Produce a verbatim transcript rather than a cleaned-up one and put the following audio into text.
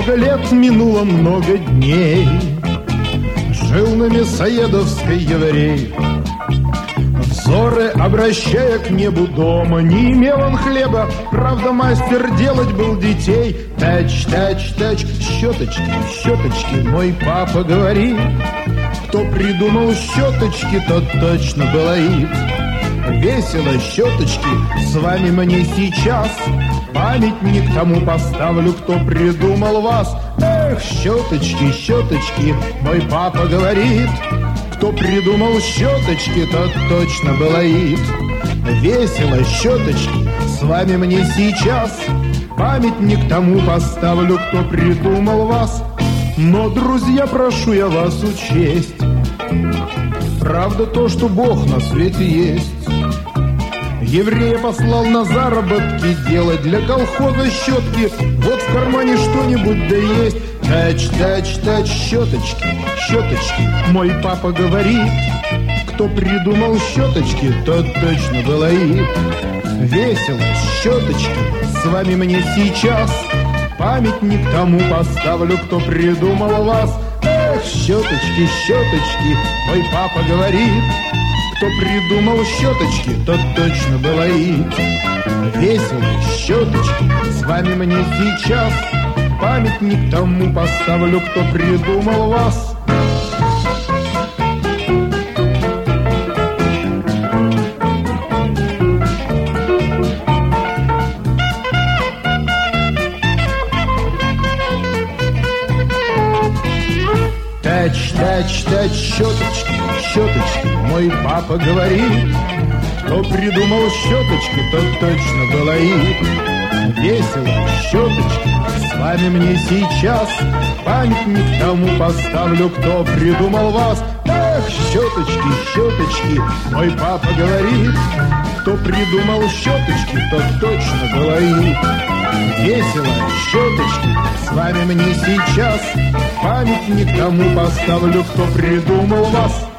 Много лет минуло, много дней. Жил на Мясоедовской еврей. Взоры обращая к небу дома, не имел он хлеба, правда мастер делать был детей. Тач, тач, тач, щеточки, щеточки, мой папа говорит, кто придумал щеточки, тот точно балаит. Весело, щеточки, с вами мне сейчас памятник тому поставлю, кто придумал вас. Эх, щеточки, щеточки, мой папа говорит, кто придумал щеточки, тот точно балаит. Весело, щеточки, с вами мне сейчас памятник тому поставлю, кто придумал вас. Но, друзья, прошу я вас учесть, правда то, что Бог на свете есть. Еврея послал на заработки делать для колхоза щетки. Вот в кармане что-нибудь да есть. Тач, тач, тач, щеточки, щеточки, мой папа говорит, кто придумал щеточки, тот точно балаит. Весело, щеточки, с вами мне сейчас памятник тому поставлю, кто придумал вас. Эх, щеточки, щеточки, мой папа говорит, кто придумал щеточки, тот точно балаит. Весело, щеточки, с вами мне сейчас памятник тому поставлю, кто придумал вас. Тач, тач, тач, щеточки, щеточки, мой папа говорит, кто придумал щеточки, тот точно балаит. Весело, щеточки, с вами мне сейчас памятник тому поставлю, кто придумал вас. Эх, щеточки, щеточки, мой папа говорит, кто придумал щеточки, тот точно балаит. Весело, щеточки, с вами мне сейчас памятник тому поставлю, кто придумал вас.